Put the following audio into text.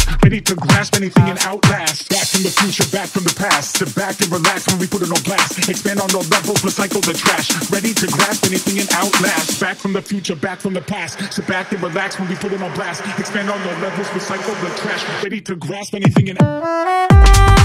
blast. Ready to grasp anything and outlast. Back from the future, back from the past. Sit back and relax when we put it on blast. Expand on all levels, recycle the trash. Ready to grasp anything and outlast. Back from the future, back from the past. Sit back and relax when we put it on blast. Expand on all levels, recycle the trash. Ready to grasp anything and